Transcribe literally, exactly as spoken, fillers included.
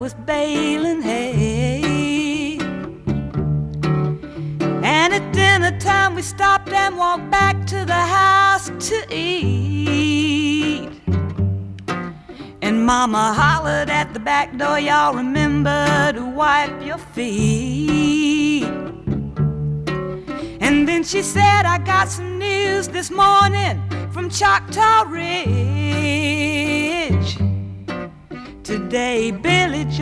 was baling hay. And at dinner time we stopped and walked back to the house to eat. And Mama hollered at the back door, y'all remember to wipe your feet. And then she said, I got some news this morning from Choctaw Ridge. Today Billy Joe